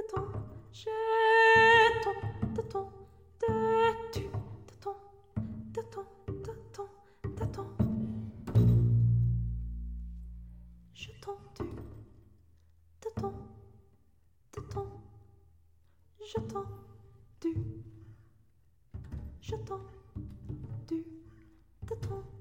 ton, j'ai ton, de ton, de tu, de ton, de ton, de ton, de ton. Je t'en tu, de ton, de ton, je t'en du, je t'en du, de ton.